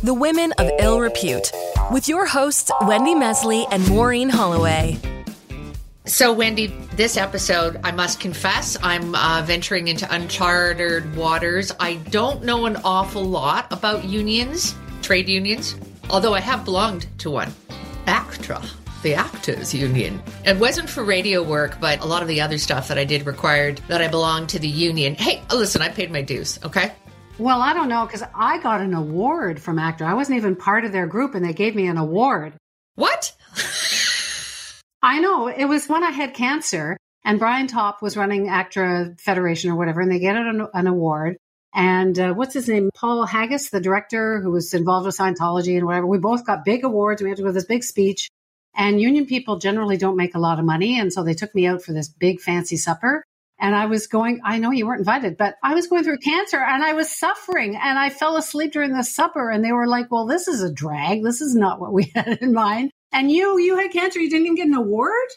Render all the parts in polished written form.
The Women of Ill Repute, with your hosts, Wendy Mesley and Maureen Holloway. So, Wendy, this episode, I must confess, I'm venturing into uncharted waters. I don't know an awful lot about unions, trade unions, although I have belonged to one. ACTRA, the Actors Union. It wasn't for radio work, but a lot of the other stuff that I did required that I belonged to the union. Hey, listen, I paid my dues, okay? Well, I don't know, because I got an award from ACTRA. I wasn't even part of their group, and they gave me an award. What? I know. It was when I had cancer, and Brian Topp was running ACTRA Federation or whatever, and they get an award. And what's his name? Paul Haggis, the director who was involved with Scientology and whatever. We both got big awards. We had to go to this big speech. And union people generally don't make a lot of money, and so they took me out for this big fancy supper. And I was going, I know you weren't invited, but I was going through cancer and I was suffering and I fell asleep during the supper. And they were like, well, this is a drag. This is not what we had in mind. And you had cancer. You didn't even get an award?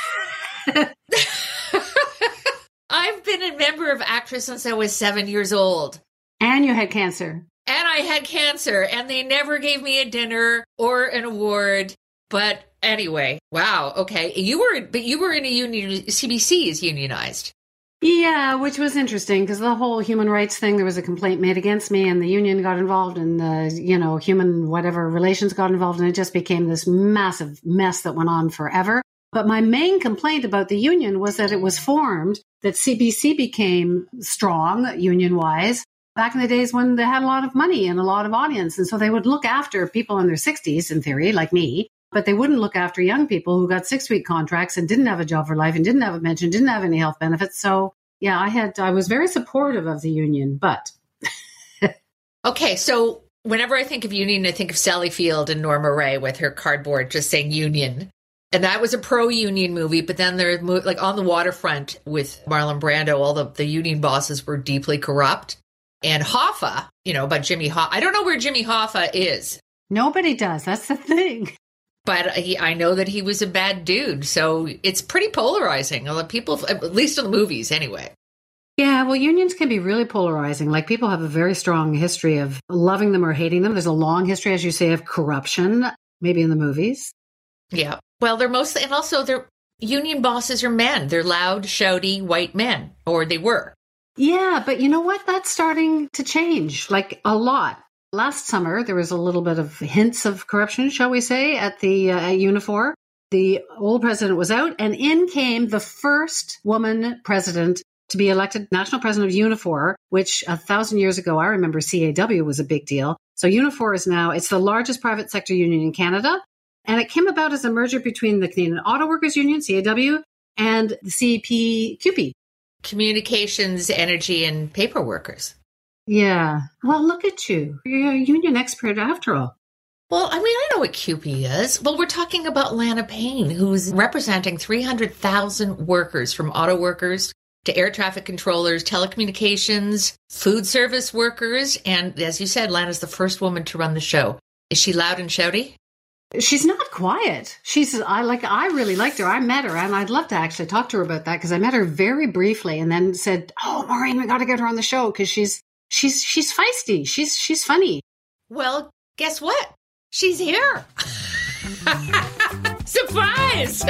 I've been a member of ACTRA since I was 7 years old. And you had cancer. And I had cancer and they never gave me a dinner or an award. But anyway, wow. Okay. You were in a union. CBC is unionized. Yeah, which was interesting because the whole human rights thing, there was a complaint made against me and the union got involved and the, human whatever relations got involved and it just became this massive mess that went on forever. But my main complaint about the union was that it was formed, that CBC became strong union-wise back in the days when they had a lot of money and a lot of audience. And so they would look after people in their 60s, in theory, like me. But they wouldn't look after young people who got 6-week contracts and didn't have a job for life and didn't have a pension, didn't have any health benefits. So, yeah, I was very supportive of the union, but. Okay, so whenever I think of union, I think of Sally Field and Norma Ray with her cardboard just saying union. And that was a pro-union movie, but then they're like On the Waterfront with Marlon Brando, all the union bosses were deeply corrupt. And Hoffa, about Jimmy Hoffa. I don't know where Jimmy Hoffa is. Nobody does. That's the thing. But I know that he was a bad dude, so it's pretty polarizing. People, at least in the movies, anyway. Yeah, well, unions can be really polarizing. Like, people have a very strong history of loving them or hating them. There's a long history, as you say, of corruption, maybe in the movies. Yeah. Well, their union bosses are men. They're loud, shouty, white men, or they were. Yeah, but you know what? That's starting to change, like a lot. Last summer, there was a little bit of hints of corruption, shall we say, at the at Unifor. The old president was out, and in came the first woman president to be elected national president of Unifor, which 1,000 years ago, I remember CAW was a big deal. So Unifor is now, it's the largest private sector union in Canada, and it came about as a merger between the Canadian Auto Workers Union, CAW, and the CPQP. Communications, Energy, and Paper Workers. Yeah. Well, look at you. You're a union expert after all. Well, I know what QP is. Well, we're talking about Lana Payne, who's representing 300,000 workers, from auto workers to air traffic controllers, telecommunications, food service workers. And as you said, Lana's the first woman to run the show. Is she loud and shouty? She's not quiet. I really liked her. I met her, and I'd love to actually talk to her about that because I met her very briefly and then said, oh, Maureen, we got to get her on the show because she's feisty. She's funny. Well, guess what? She's here. Surprise!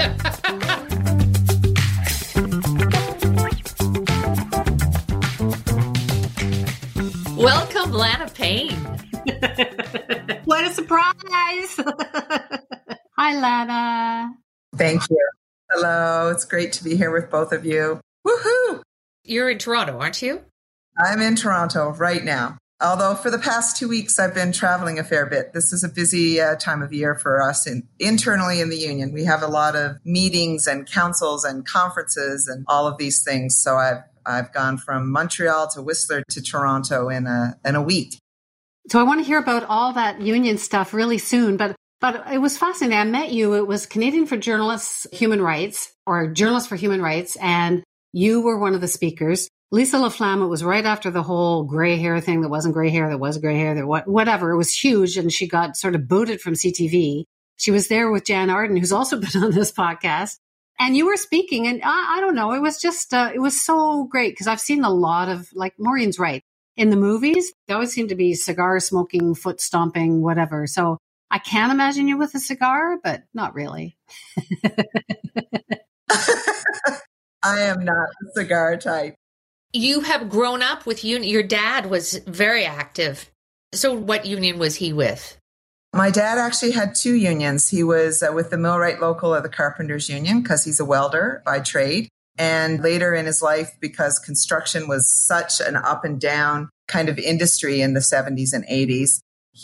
Welcome, Lana Payne. What a surprise. Hi, Lana. Thank you. Hello. It's great to be here with both of you. Woohoo! You're in Toronto, aren't you? I'm in Toronto right now. Although for the past 2 weeks, I've been traveling a fair bit. This is a busy time of year for us internally in the union. We have a lot of meetings and councils and conferences and all of these things. So I've gone from Montreal to Whistler to Toronto in a week. So I want to hear about all that union stuff really soon. But it was fascinating. I met you. It was Canadian for Journalists Human Rights, or Journalists for Human Rights, and you were one of the speakers. Lisa LaFlamme, it was right after the whole gray hair thing that wasn't gray hair, that was gray hair, whatever. It was huge, and she got sort of booted from CTV. She was there with Jan Arden, who's also been on this podcast. And you were speaking, and I don't know, it was just, it was so great, because I've seen a lot of, like, Maureen's right. in the movies, they always seem to be cigar smoking, foot stomping, whatever. So I can imagine you with a cigar, but not really. I am not the cigar type. You have grown up with union. Your dad was very active. So what union was he with? My dad actually had two unions. He was with the Millwright Local of the Carpenters Union because he's a welder by trade. And later in his life, because construction was such an up and down kind of industry in the 70s and 80s,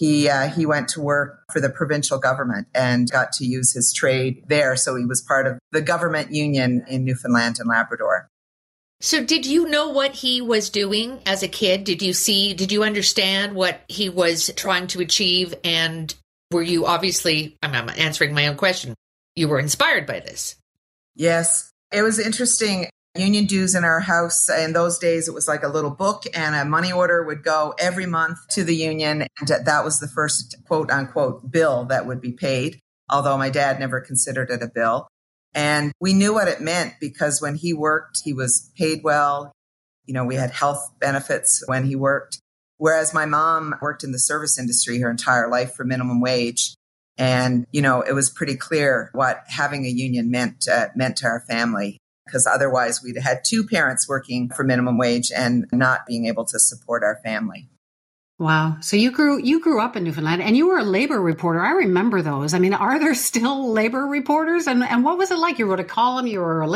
he went to work for the provincial government and got to use his trade there. So he was part of the government union in Newfoundland and Labrador. So did you know what he was doing as a kid? Did you understand what he was trying to achieve? And were you obviously, I'm answering my own question, you were inspired by this? Yes. It was interesting. Union dues in our house, in those days, it was like a little book and a money order would go every month to the union. And that was the first quote unquote bill that would be paid, although my dad never considered it a bill. And we knew what it meant because when he worked, he was paid well. You know, we had health benefits when he worked. Whereas my mom worked in the service industry her entire life for minimum wage. And, you know, it was pretty clear what having a union meant to our family, because otherwise we'd had two parents working for minimum wage and not being able to support our family. Wow. So you grew up in Newfoundland and you were a labor reporter. I remember those. I mean, are there still labor reporters? And what was it like? You wrote a column, you were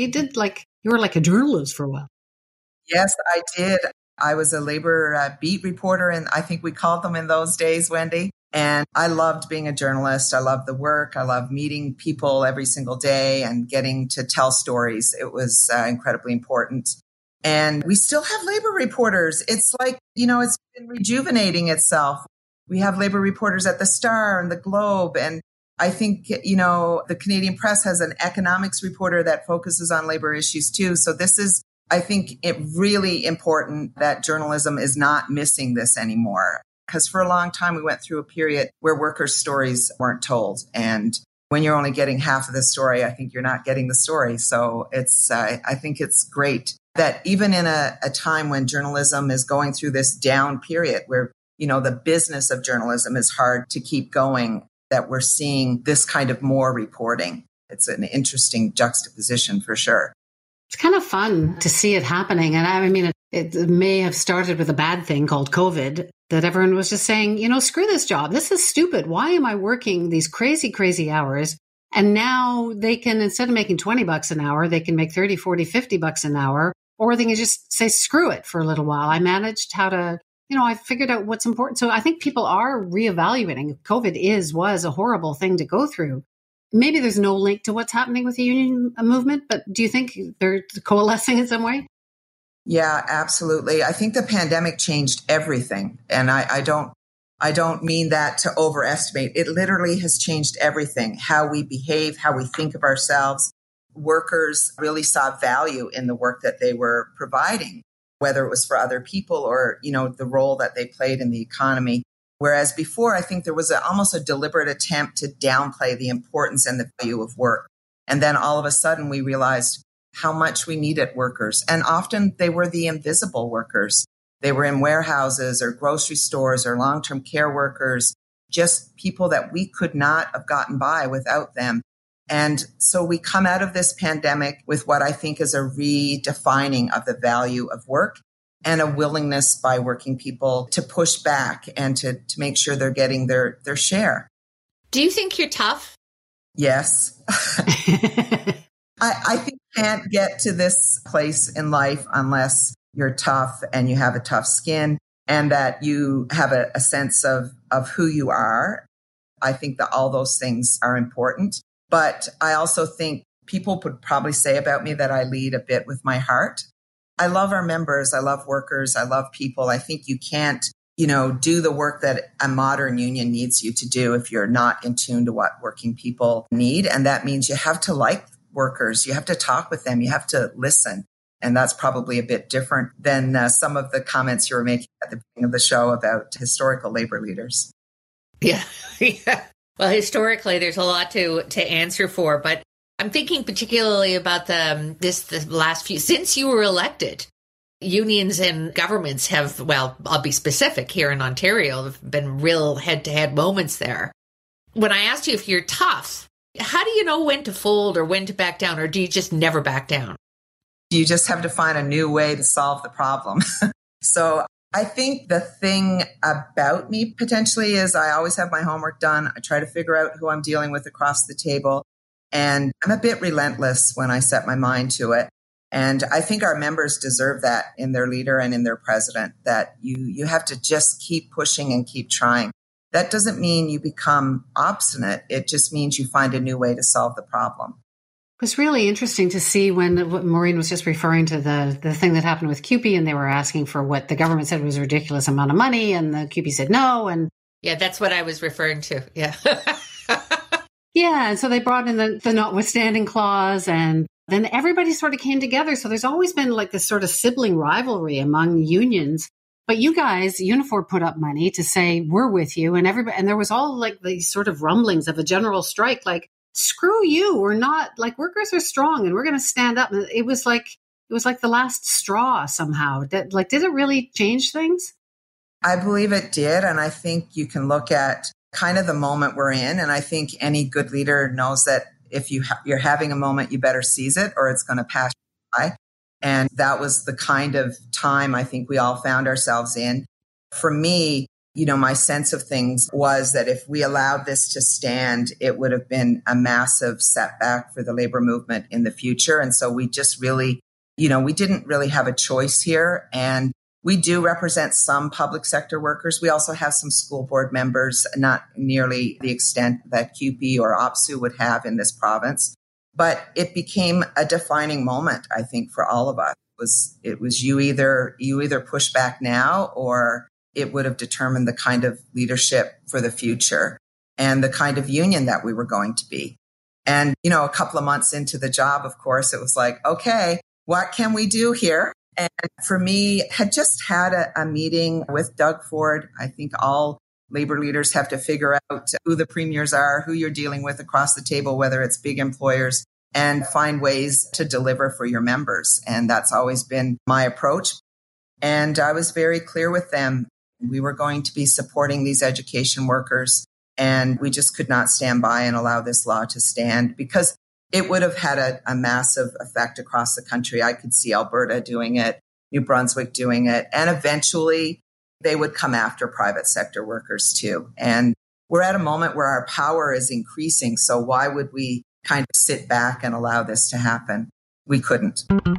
like a journalist for a while. Yes, I did. I was a labor beat reporter, and I think we called them in those days, Wendy. And I loved being a journalist. I loved the work. I loved meeting people every single day and getting to tell stories. It was incredibly important. And we still have labor reporters. It's like, you know, it's been rejuvenating itself. We have labor reporters at the Star and the Globe. And I think, you know, the Canadian Press has an economics reporter that focuses on labor issues too. So this is, I think, it really important that journalism is not missing this anymore. Because for a long time, we went through a period where workers' stories weren't told. And when you're only getting half of the story, I think you're not getting the story. So it's, I think it's great that even in a time when journalism is going through this down period where, you know, the business of journalism is hard to keep going, that we're seeing this kind of more reporting. It's an interesting juxtaposition for sure. It's kind of fun to see it happening. And I mean, it may have started with a bad thing called COVID, that everyone was just saying, you know, screw this job. This is stupid. Why am I working these crazy, crazy hours? And now they can, instead of making $20 an hour, they can make 30, 40, $50 an hour, or they can just say, screw it for a little while. I managed how to, you know, I figured out what's important. So I think people are reevaluating. COVID was a horrible thing to go through. Maybe there's no link to what's happening with the union movement, but do you think they're coalescing in some way? Yeah, absolutely. I think the pandemic changed everything. And I don't mean that to overestimate. It literally has changed everything, how we behave, how we think of ourselves. Workers really saw value in the work that they were providing, whether it was for other people or, you know, the role that they played in the economy. Whereas before, I think there was almost a deliberate attempt to downplay the importance and the value of work. And then all of a sudden we realized how much we needed workers. And often they were the invisible workers. They were in warehouses or grocery stores or long-term care workers, just people that we could not have gotten by without them. And so we come out of this pandemic with what I think is a redefining of the value of work and a willingness by working people to push back and to make sure they're getting their share. Do you think you're tough? Yes. I think you can't get to this place in life unless you're tough and you have a tough skin and that you have a sense of who you are. I think that all those things are important. But I also think people would probably say about me that I lead a bit with my heart. I love our members. I love workers. I love people. I think you can't, you know, do the work that a modern union needs you to do if you're not in tune to what working people need. And that means you have to like workers. You have to talk with them. You have to listen. And that's probably a bit different than some of the comments you were making at the beginning of the show about historical labor leaders. Yeah. Well, historically, there's a lot to answer for, but I'm thinking particularly about the last few, since you were elected, unions and governments have, well, I'll be specific here in Ontario, have been real head-to-head moments there. When I asked you if you're tough, how do you know when to fold or when to back down, or do you just never back down? You just have to find a new way to solve the problem. So I think the thing about me potentially is I always have my homework done. I try to figure out who I'm dealing with across the table. And I'm a bit relentless when I set my mind to it. And I think our members deserve that in their leader and in their president, that you have to just keep pushing and keep trying. That doesn't mean you become obstinate. It just means you find a new way to solve the problem. It was really interesting to see when Maureen was just referring to the thing that happened with CUPE, and they were asking for what the government said was a ridiculous amount of money, and the CUPE said no. And yeah, that's what I was referring to. Yeah. Yeah. And so they brought in the notwithstanding clause, and then everybody sort of came together. So there's always been like this sort of sibling rivalry among unions. But you guys, Unifor put up money to say, we're with you. And everybody, and there was all like these sort of rumblings of a general strike, like, screw you. We're not, like, workers are strong and we're going to stand up. And it was like the last straw somehow. Did it really change things? I believe it did. And I think you can look at kind of the moment we're in. And I think any good leader knows that if you're having a moment, you better seize it or it's going to pass you by. And that was the kind of time I think we all found ourselves in. For me, my sense of things was that if we allowed this to stand, it would have been a massive setback for the labor movement in the future. And so we just really, we didn't really have a choice here. And we do represent some public sector workers. We also have some school board members, not nearly the extent that CUPE or OPSEU would have in this province. But it became a defining moment, I think, for all of us. It was you either push back now, or it would have determined the kind of leadership for the future and the kind of union that we were going to be. And, a couple of months into the job, of course, it was like, okay, what can we do here? And for me, had just had a meeting with Doug Ford. I think all labor leaders have to figure out who the premiers are, who you're dealing with across the table, whether it's big employers, and find ways to deliver for your members. And that's always been my approach. And I was very clear with them. We were going to be supporting these education workers, and we just could not stand by and allow this law to stand because it would have had a massive effect across the country. I could see Alberta doing it, New Brunswick doing it, and eventually they would come after private sector workers too. And we're at a moment where our power is increasing. So why would we kind of sit back and allow this to happen? We couldn't.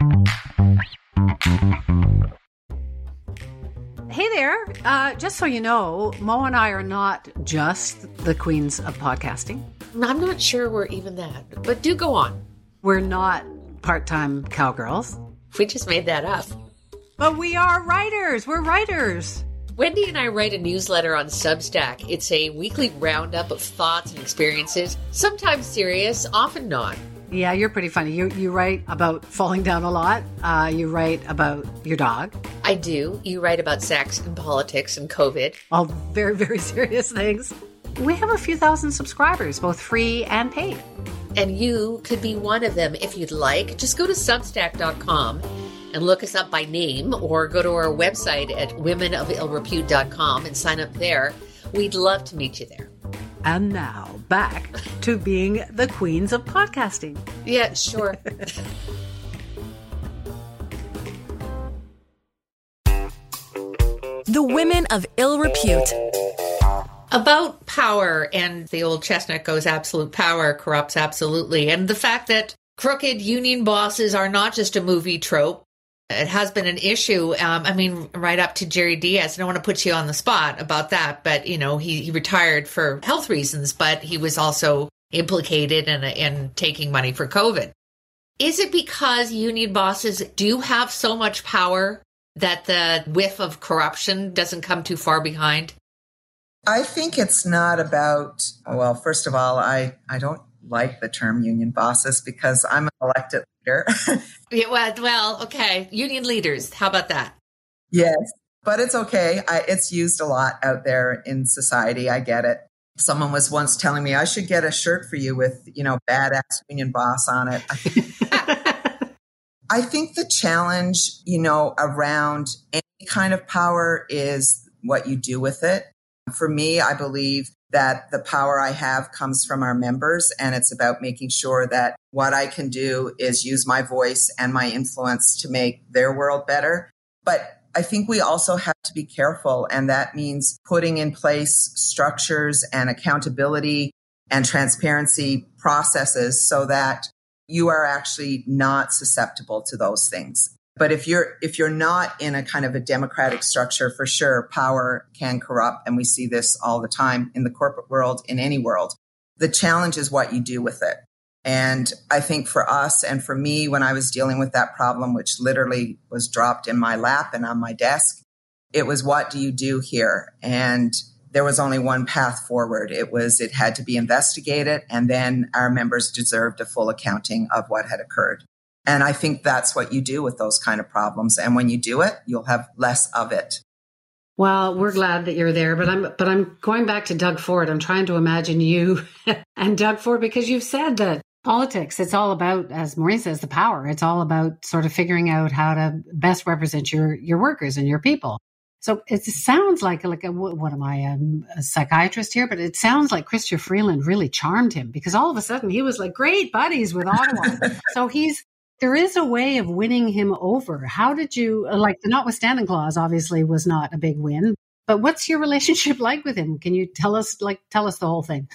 Hey there. Just so you know, Mo and I are not just the queens of podcasting. I'm not sure we're even that, but do go on. We're not part-time cowgirls. We just made that up. But we are writers. We're writers. Wendy and I write a newsletter on Substack. It's a weekly roundup of thoughts and experiences, sometimes serious, often not. Yeah, you're pretty funny. You write about falling down a lot. You write about your dog. I do. You write about sex and politics and COVID. All very, very serious things. We have a few thousand subscribers, both free and paid. And you could be one of them if you'd like. Just go to Substack.com and look us up by name, or go to our website at womenofillrepute.com and sign up there. We'd love to meet you there. And now, back to being the queens of podcasting. Yeah, sure. The Women of Ill Repute. About power, and the old chestnut goes, absolute power corrupts absolutely. And the fact that crooked union bosses are not just a movie trope. It has been an issue. Right up to Jerry Diaz. I don't want to put you on the spot about that, but, he retired for health reasons, but he was also implicated in taking money for COVID. Is it because union bosses do have so much power that the whiff of corruption doesn't come too far behind? I think it's not about, well, first of all, I don't like the term union bosses because I'm an elected leader. Yeah, well, okay. Union leaders. How about that? Yes, but it's okay. It's used a lot out there in society. I get it. Someone was once telling me I should get a shirt for you with, badass union boss on it. I think the challenge, around any kind of power is what you do with it. For me, I believe that the power I have comes from our members, and it's about making sure that what I can do is use my voice and my influence to make their world better. But I think we also have to be careful, and that means putting in place structures and accountability and transparency processes so that you are actually not susceptible to those things. But if you're not in a kind of a democratic structure, for sure, power can corrupt. And we see this all the time in the corporate world, in any world. The challenge is what you do with it. And I think for us and for me, when I was dealing with that problem, which literally was dropped in my lap and on my desk, it was, what do you do here? And there was only one path forward. It had to be investigated, and then our members deserved a full accounting of what had occurred. And I think that's what you do with those kind of problems. And when you do it, you'll have less of it. Well, we're glad that you're there, but I'm going back to Doug Ford. I'm trying to imagine you and Doug Ford, because you've said that politics, it's all about, as Maureen says, the power. It's all about sort of figuring out how to best represent your workers and your people. So it sounds like what am I, a psychiatrist here? But it sounds like Chrystia Freeland really charmed him, because all of a sudden he was like great buddies with Ottawa. So there is a way of winning him over. How did you, the notwithstanding clause obviously was not a big win, but what's your relationship like with him? Can you tell us the whole thing?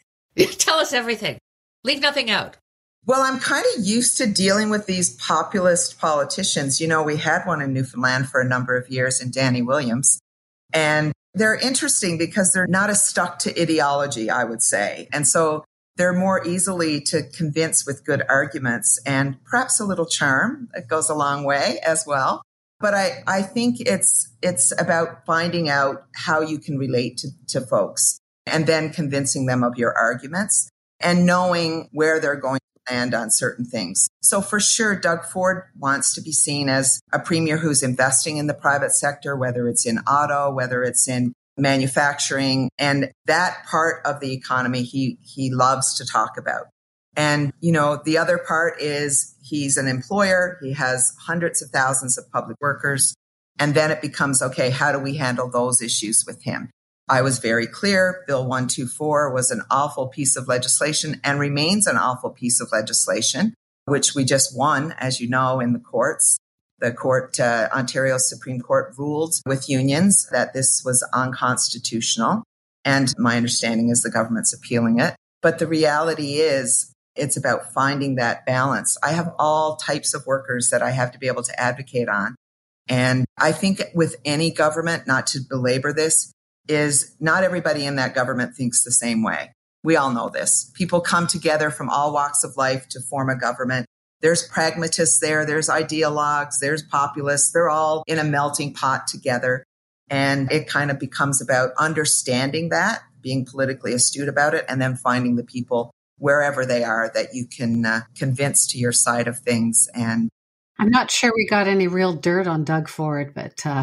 Tell us everything. Leave nothing out. Well, I'm kind of used to dealing with these populist politicians. We had one in Newfoundland for a number of years in Danny Williams. And they're interesting because they're not as stuck to ideology, I would say. And so they're more easily to convince with good arguments, and perhaps a little charm. It goes a long way as well. But I think it's about finding out how you can relate to folks and then convincing them of your arguments and knowing where they're going to land on certain things. So for sure, Doug Ford wants to be seen as a premier who's investing in the private sector, whether it's in auto, whether it's in manufacturing, and that part of the economy he loves to talk about. And, the other part is he's an employer. He has hundreds of thousands of public workers. And then it becomes, okay, how do we handle those issues with him? I was very clear. Bill 124 was an awful piece of legislation and remains an awful piece of legislation, which we just won, as you know, in the courts. The court, Ontario Supreme Court, ruled with unions that this was unconstitutional. And my understanding is the government's appealing it. But the reality is it's about finding that balance. I have all types of workers that I have to be able to advocate on. And I think with any government, not to belabor this, is not everybody in that government thinks the same way. We all know this. People come together from all walks of life to form a government. There's pragmatists there's ideologues, there's populists. They're all in a melting pot together. And it kind of becomes about understanding that, being politically astute about it, and then finding the people wherever they are that you can convince to your side of things. And I'm not sure we got any real dirt on Doug Ford, but we'll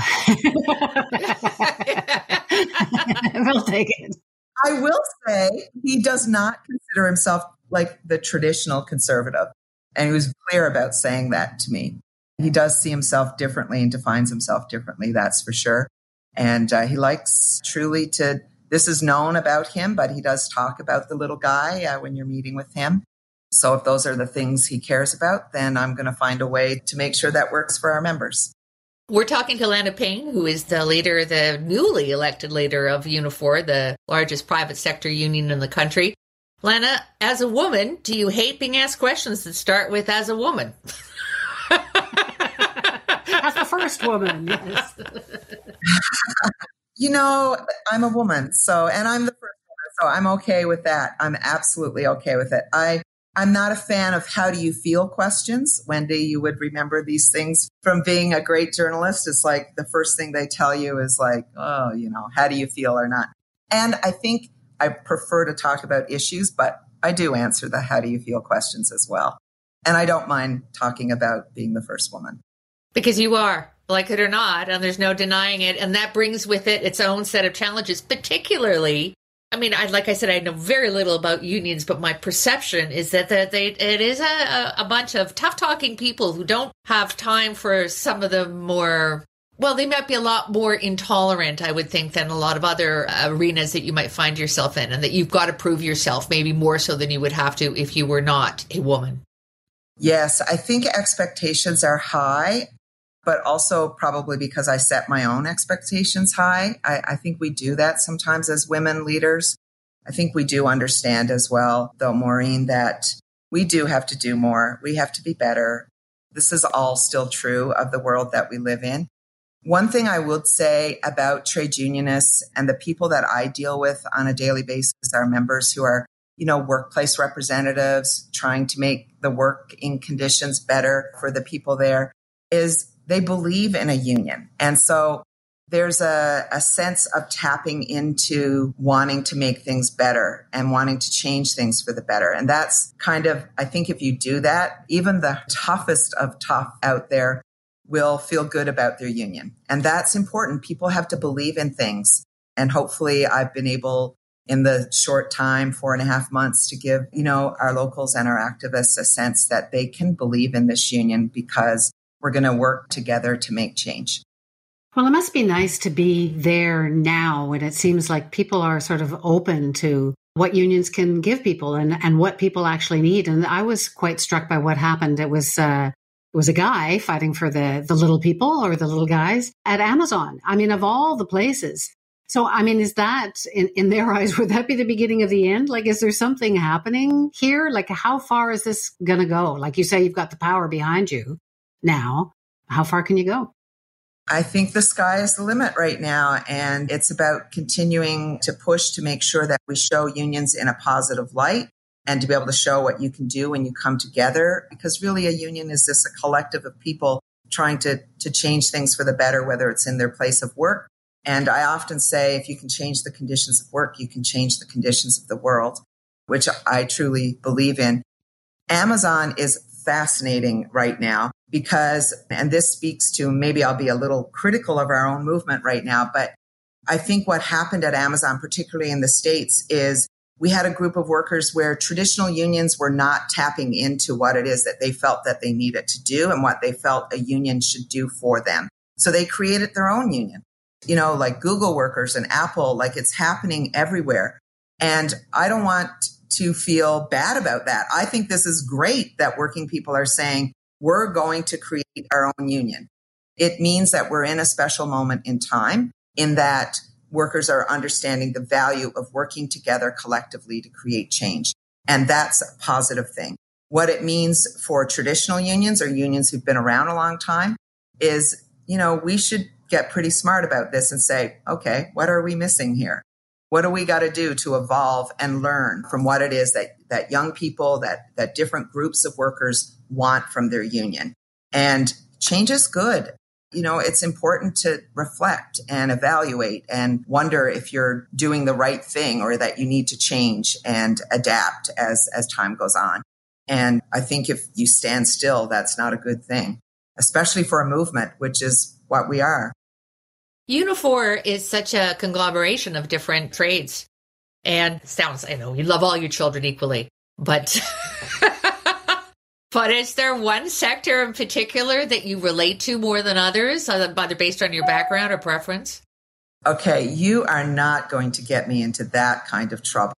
take it. I will say he does not consider himself like the traditional conservative. And he was clear about saying that to me. He does see himself differently and defines himself differently, that's for sure. And he likes truly this is known about him, but he does talk about the little guy when you're meeting with him. So if those are the things he cares about, then I'm going to find a way to make sure that works for our members. We're talking to Lana Payne, who is the newly elected leader of Unifor, the largest private sector union in the country. Lana, as a woman, do you hate being asked questions that start with "as a woman"? As the first woman, yes. I'm a woman, and I'm the first woman, so I'm okay with that. I'm absolutely okay with it. I'm not a fan of how do you feel questions. Wendy, you would remember these things from being a great journalist. It's like the first thing they tell you is like, oh, how do you feel or not? And I think I prefer to talk about issues, but I do answer the how do you feel questions as well. And I don't mind talking about being the first woman. Because you are, like it or not, and there's no denying it. And that brings with it its own set of challenges, particularly I mean, like I said, I know very little about unions, but my perception is that it is a bunch of tough-talking people who don't have time for some of the more, well, they might be a lot more intolerant, I would think, than a lot of other arenas that you might find yourself in, and that you've got to prove yourself, maybe more so than you would have to if you were not a woman. Yes, I think expectations are high, but also probably because I set my own expectations high. I think we do that sometimes as women leaders. I think we do understand as well, though, Maureen, that we do have to do more. We have to be better. This is all still true of the world that we live in. One thing I would say about trade unionists and the people that I deal with on a daily basis, are members who are, workplace representatives trying to make the working conditions better for the people there, is they believe in a union. And so there's a sense of tapping into wanting to make things better and wanting to change things for the better. And that's kind of, I think if you do that, even the toughest of tough out there will feel good about their union. And that's important. People have to believe in things. And hopefully I've been able in the short time, 4.5 months, to give, our locals and our activists a sense that they can believe in this union because we're going to work together to make change. Well, it must be nice to be there now when it seems like people are sort of open to what unions can give people and what people actually need. And I was quite struck by what happened. It was a guy fighting for the little people or the little guys at Amazon. I mean, of all the places. So, I mean, is that, in their eyes, would that be the beginning of the end? Like, is there something happening here? Like, how far is this going to go? Like you say, you've got the power behind you now. How far can you go? I think the sky is the limit right now. And it's about continuing to push to make sure that we show unions in a positive light and to be able to show what you can do when you come together. Because really a union is just a collective of people trying to change things for the better, whether it's in their place of work. And I often say, if you can change the conditions of work, you can change the conditions of the world, which I truly believe in. Amazon is fascinating right now because, and this speaks to, maybe I'll be a little critical of our own movement right now, but I think what happened at Amazon, particularly in the States, is we had a group of workers where traditional unions were not tapping into what it is that they felt that they needed to do and what they felt a union should do for them. So they created their own union, like Google workers and Apple, like it's happening everywhere. And I don't want to feel bad about that. I think this is great that working people are saying, we're going to create our own union. It means that we're in a special moment in time in that workers are understanding the value of working together collectively to create change. And that's a positive thing. What it means for traditional unions or unions who've been around a long time is, we should get pretty smart about this and say, okay, what are we missing here? What do we got to do to evolve and learn from what it is that young people, that different groups of workers want from their union? And change is good. It's important to reflect and evaluate and wonder if you're doing the right thing or that you need to change and adapt as time goes on. And I think if you stand still, that's not a good thing, especially for a movement, which is what we are. Unifor is such a conglomeration of different trades. And I know you love all your children equally, but but is there one sector in particular that you relate to more than others, either based on your background or preference? Okay, you are not going to get me into that kind of trouble.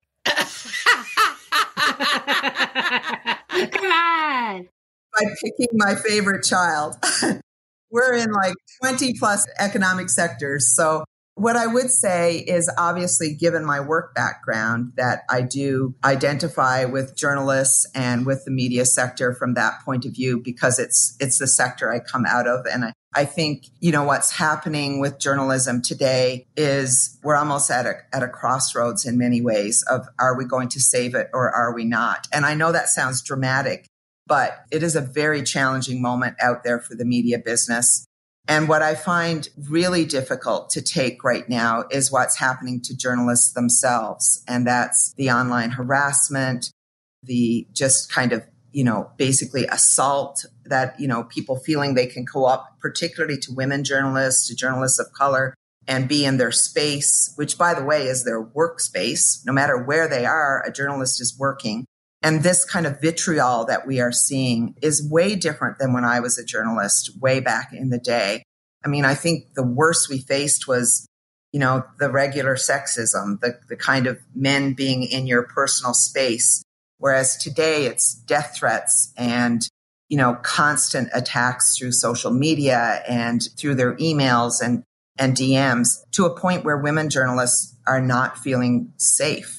Come on. By picking my favorite child. We're in like 20 plus economic sectors. So what I would say is obviously given my work background that I do identify with journalists and with the media sector from that point of view because it's the sector I come out of. And I think, what's happening with journalism today is we're almost at a crossroads in many ways of are we going to save it or are we not? And I know that sounds dramatic, but it is a very challenging moment out there for the media business. And what I find really difficult to take right now is what's happening to journalists themselves. And that's the online harassment, the just kind of, basically assault that, people feeling they can go up, particularly to women journalists, to journalists of color, and be in their space, which, by the way, is their workspace. No matter where they are, a journalist is working. And this kind of vitriol that we are seeing is way different than when I was a journalist way back in the day. I mean, I think the worst we faced was, the regular sexism, the kind of men being in your personal space. Whereas today it's death threats and, constant attacks through social media and through their emails and DMs, to a point where women journalists are not feeling safe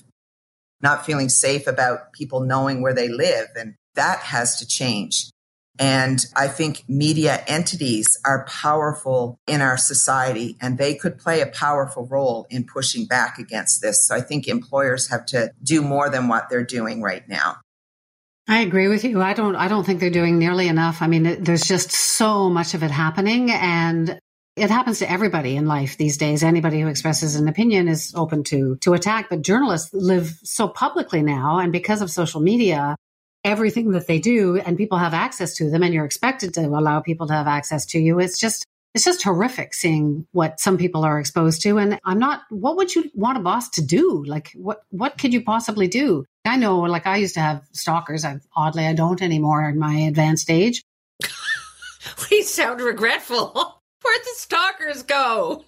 about people knowing where they live. And that has to change. And I think media entities are powerful in our society, and they could play a powerful role in pushing back against this. So I think employers have to do more than what they're doing right now. I agree with you. I don't think they're doing nearly enough. I mean, there's just so much of it happening, and it happens to everybody in life these days. Anybody who expresses an opinion is open to attack, but journalists live so publicly now. And because of social media, everything that they do, and people have access to them, and you're expected to allow people to have access to you. It's just horrific seeing what some people are exposed to. And what would you want a boss to do? Like, what could you possibly do? I know, like, I used to have stalkers. Oddly, I don't anymore in my advanced age. We sound regretful. Where'd the stalkers go?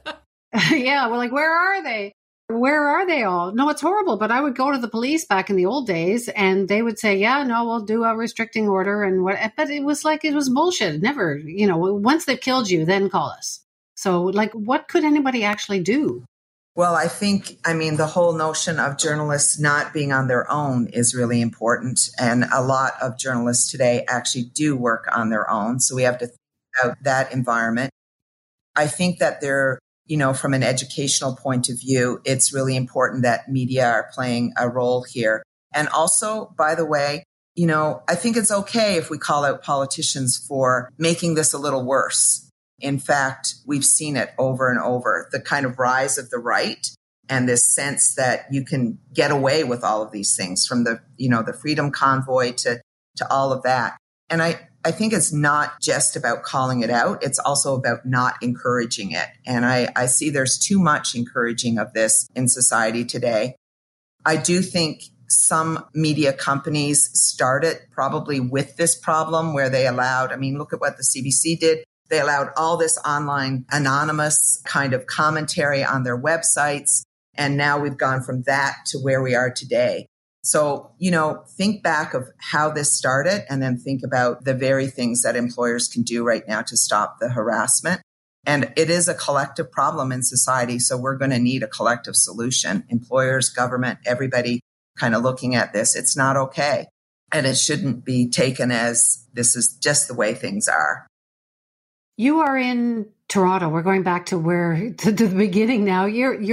Yeah, well, like, where are they? Where are they all? No, it's horrible. But I would go to the police back in the old days, and they would say, yeah, no, we'll do a restricting order. And what? But it was bullshit. Never, once they've killed you, then call us. So, like, what could anybody actually do? Well, I think, the whole notion of journalists not being on their own is really important. And a lot of journalists today actually do work on their own. So we have to think about that environment. I think that from an educational point of view, it's really important that media are playing a role here. And also, by the way, I think it's okay if we call out politicians for making this a little worse. In fact, we've seen it over and over, the kind of rise of the right and this sense that you can get away with all of these things, from the Freedom Convoy to all of that. And I think it's not just about calling it out. It's also about not encouraging it. And I see there's too much encouraging of this in society today. I do think some media companies started probably with this problem where they allowed, look at what the CBC did. They allowed all this online anonymous kind of commentary on their websites. And now we've gone from that to where we are today. So, think back of how this started, and then think about the very things that employers can do right now to stop the harassment. And it is a collective problem in society. So we're going to need a collective solution. Employers, government, everybody kind of looking at this. It's not okay. And it shouldn't be taken as this is just the way things are. You are in Toronto. We're going back to the beginning now.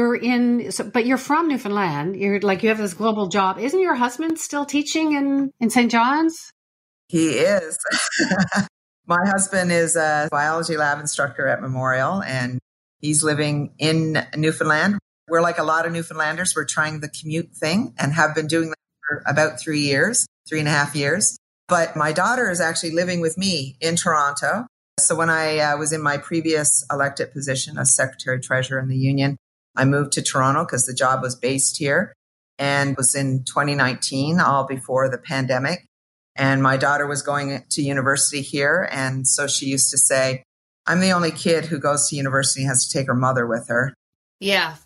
But you're from Newfoundland. You have this global job. Isn't your husband still teaching in St. John's? He is. My husband is a biology lab instructor at Memorial, and he's living in Newfoundland. We're like a lot of Newfoundlanders. We're trying the commute thing and have been doing that for about 3.5 years. But my daughter is actually living with me in Toronto. So when I was in my previous elected position as Secretary Treasurer in the Union, I moved to Toronto because the job was based here, and it was in 2019, all before the pandemic. And my daughter was going to university here. And so she used to say, I'm the only kid who goes to university and has to take her mother with her. Yeah.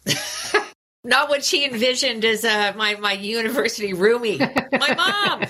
Not what she envisioned as my university roomie. My mom.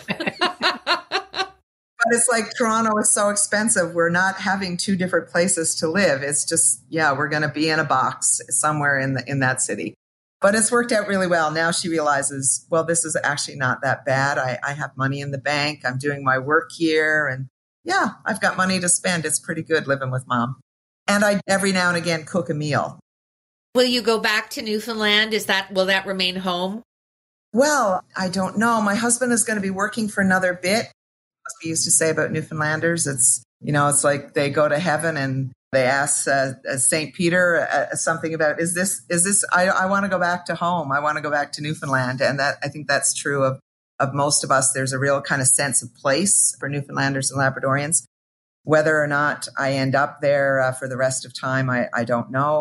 But it's like Toronto is so expensive. We're not having two different places to live. It's just, we're going to be in a box somewhere in that city. But it's worked out really well. Now she realizes, well, this is actually not that bad. I have money in the bank. I'm doing my work here. And I've got money to spend. It's pretty good living with mom. And I every now and again cook a meal. Will you go back to Newfoundland? Will that remain home? Well, I don't know. My husband is going to be working for another bit. We used to say about Newfoundlanders, it's like they go to heaven and they ask St. Peter something about, is this, I want to go back to home. I want to go back to Newfoundland. And I think that's true of most of us. There's a real kind of sense of place for Newfoundlanders and Labradorians. Whether or not I end up there for the rest of time, I don't know.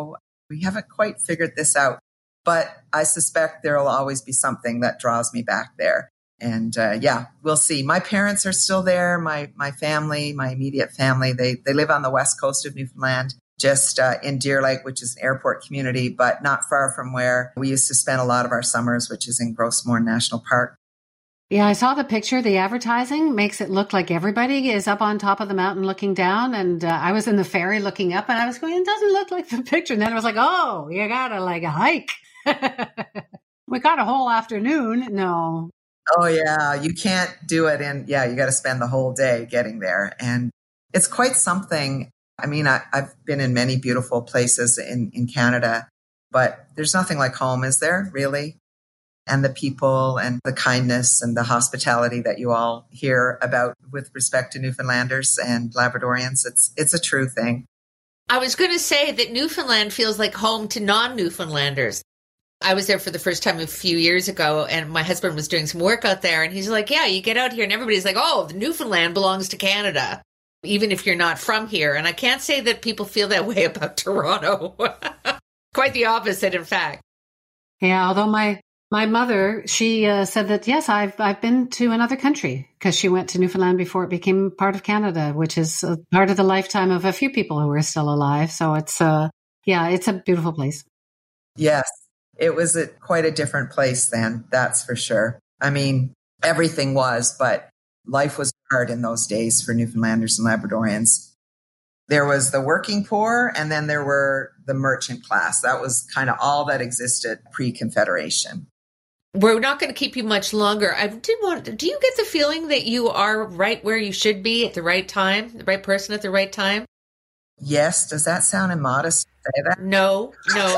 We haven't quite figured this out, but I suspect there will always be something that draws me back there. And we'll see. My parents are still there. My family, my immediate family, they live on the west coast of Newfoundland, just in Deer Lake, which is an airport community, but not far from where we used to spend a lot of our summers, which is in Grossmoor National Park. Yeah, I saw the picture. The advertising makes it look like everybody is up on top of the mountain looking down. And I was in the ferry looking up and I was going, it doesn't look like the picture. And then I was like, oh, you got to like a hike. We got a whole afternoon. No. Oh, yeah. You can't do it you got to spend the whole day getting there. And it's quite something. I mean, I've been in many beautiful places in Canada, but there's nothing like home, is there, really? And the people and the kindness and the hospitality that you all hear about with respect to Newfoundlanders and Labradorians, it's a true thing. I was going to say that Newfoundland feels like home to non-Newfoundlanders. I was there for the first time a few years ago, and my husband was doing some work out there, and he's like, yeah, you get out here, and everybody's like, oh, the Newfoundland belongs to Canada, even if you're not from here. And I can't say that people feel that way about Toronto. Quite the opposite, in fact. Yeah, although my mother, she said that, yes, I've been to another country because she went to Newfoundland before it became part of Canada, which is a part of the lifetime of a few people who are still alive. So it's a beautiful place. Yes. It was quite a different place then, that's for sure. I mean, everything was, but life was hard in those days for Newfoundlanders and Labradorians. There was the working poor, and then there were the merchant class. That was kind of all that existed pre-Confederation. We're not going to keep you much longer. Do you get the feeling that you are right where you should be at the right time, the right person at the right time? Yes. Does that sound immodest to say that? No.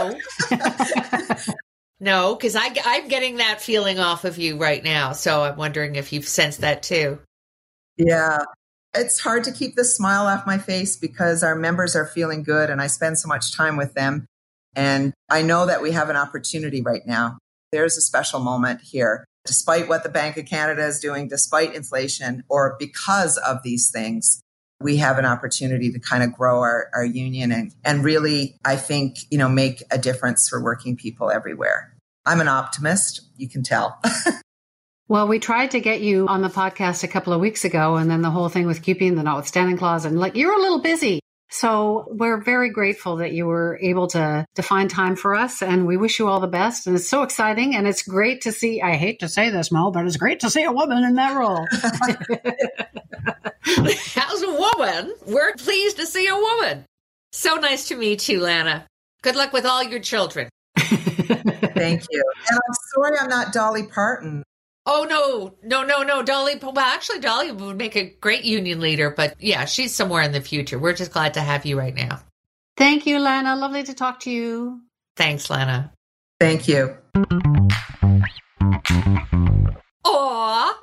No, because I'm getting that feeling off of you right now. So I'm wondering if you've sensed that too. Yeah. It's hard to keep the smile off my face because our members are feeling good and I spend so much time with them. And I know that we have an opportunity right now. There's a special moment here. Despite what the Bank of Canada is doing, despite inflation, or because of these things, we have an opportunity to kind of grow our union and really, I think, make a difference for working people everywhere. I'm an optimist, you can tell. Well, we tried to get you on the podcast a couple of weeks ago, and then the whole thing with keeping the notwithstanding clause, and you're a little busy. So we're very grateful that you were able to find time for us, and we wish you all the best. And it's so exciting, and it's great to see, I hate to say this, Mo, but it's great to see a woman in that role. As a woman, we're pleased to see a woman. So nice to meet you, Lana. Good luck with all your children. Thank you. And I'm sorry I'm not Dolly Parton. Oh, no. Dolly, well, actually, Dolly would make a great union leader, but yeah, she's somewhere in the future. We're just glad to have you right now. Thank you, Lana. Lovely to talk to you. Thanks, Lana. Thank you. Aw.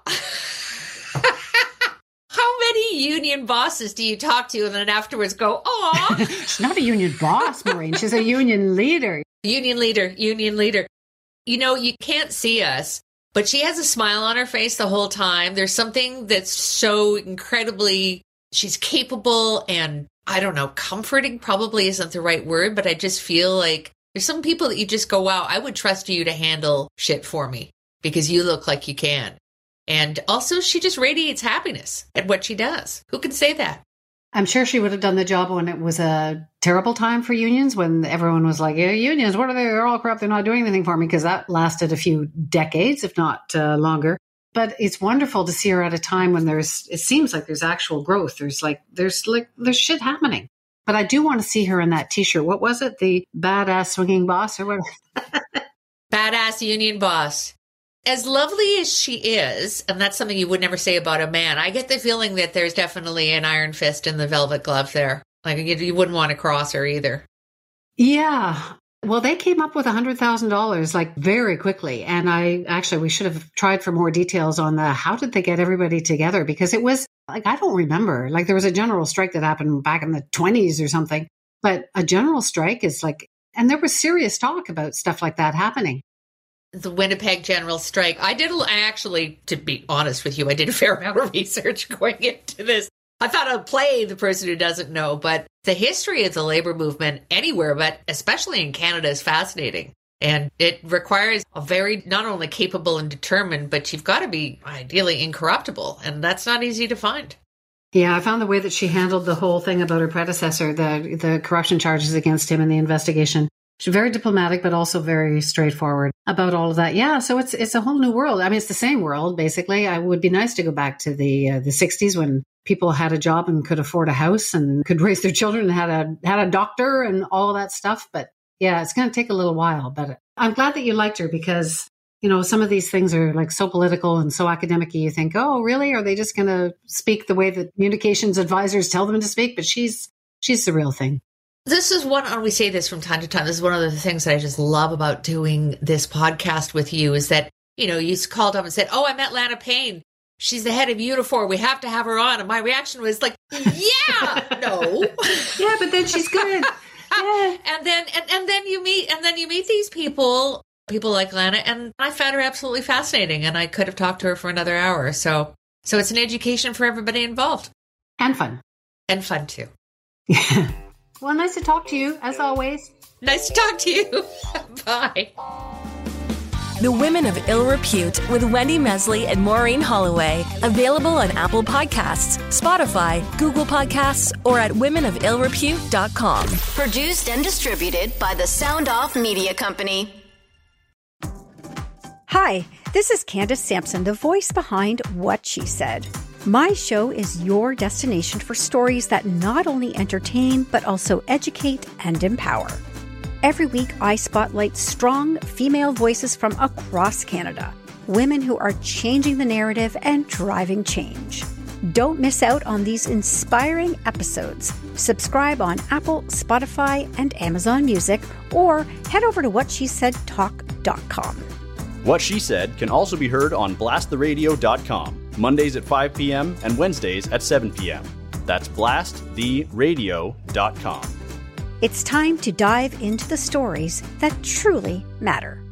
How many union bosses do you talk to and then afterwards go, aw? She's not a union boss, Maureen. She's a union leader. Union leader. You can't see us, but she has a smile on her face the whole time. There's something that's so incredibly, she's capable and, I don't know, comforting probably isn't the right word, but I just feel like there's some people that you just go, wow, I would trust you to handle shit for me because you look like you can. And also she just radiates happiness at what she does. Who can say that? I'm sure she would have done the job when it was a terrible time for unions, when everyone was like, yeah, unions, what are they? They're all corrupt. They're not doing anything for me, because that lasted a few decades, if not longer. But it's wonderful to see her at a time when it seems like there's actual growth. There's shit happening. But I do want to see her in that t-shirt. What was it? The badass swinging boss or whatever? Badass union boss. As lovely as she is, and that's something you would never say about a man, I get the feeling that there's definitely an iron fist in the velvet glove there. Like you wouldn't want to cross her either. Yeah. Well, they came up with $100,000 very quickly. And we should have tried for more details on how did they get everybody together? Because it was I don't remember. There was a general strike that happened back in the 1920s or something. But a general strike is and there was serious talk about stuff like that happening. The Winnipeg General Strike. To be honest with you, I did a fair amount of research going into this. I thought I'd play the person who doesn't know, but the history of the labor movement anywhere, but especially in Canada, is fascinating. And it requires a very, not only capable and determined, but you've got to be ideally incorruptible. And that's not easy to find. Yeah, I found the way that she handled the whole thing about her predecessor, the corruption charges against him in the investigation. She's very diplomatic, but also very straightforward about all of that. Yeah, so it's a whole new world. I mean, it's the same world, basically. I would be nice to go back to the 60s when people had a job and could afford a house and could raise their children and had a doctor and all of that stuff. But yeah, it's going to take a little while. But I'm glad that you liked her because, you know, some of these things are like so political and so academic. You think, oh, really? Are they just going to speak the way that communications advisors tell them to speak? But she's the real thing. This is one, and we say this from time to time, this is one of the things that I just love about doing this podcast with you is that, you know, you called up and said, oh, I met Lana Payne. She's the head of Unifor. We have to have her on. And my reaction was like, yeah, no. Yeah, but then she's good. Yeah. And then you meet these people like Lana, and I found her absolutely fascinating, and I could have talked to her for another hour. So it's an education for everybody involved. And fun. And fun too. Yeah. Well, nice to talk to you, as always. Nice to talk to you. Bye. The Women of Ill Repute with Wendy Mesley and Maureen Holloway. Available on Apple Podcasts, Spotify, Google Podcasts, or at womenofillrepute.com. Produced and distributed by the Sound Off Media Company. Hi, this is Candace Sampson, the voice behind What She Said. My show is your destination for stories that not only entertain, but also educate and empower. Every week, I spotlight strong female voices from across Canada, women who are changing the narrative and driving change. Don't miss out on these inspiring episodes. Subscribe on Apple, Spotify, and Amazon Music, or head over to whatshesaidtalk.com. What She Said can also be heard on blasttheradio.com, Mondays at 5 p.m. and Wednesdays at 7 p.m. That's blasttheradio.com. It's time to dive into the stories that truly matter.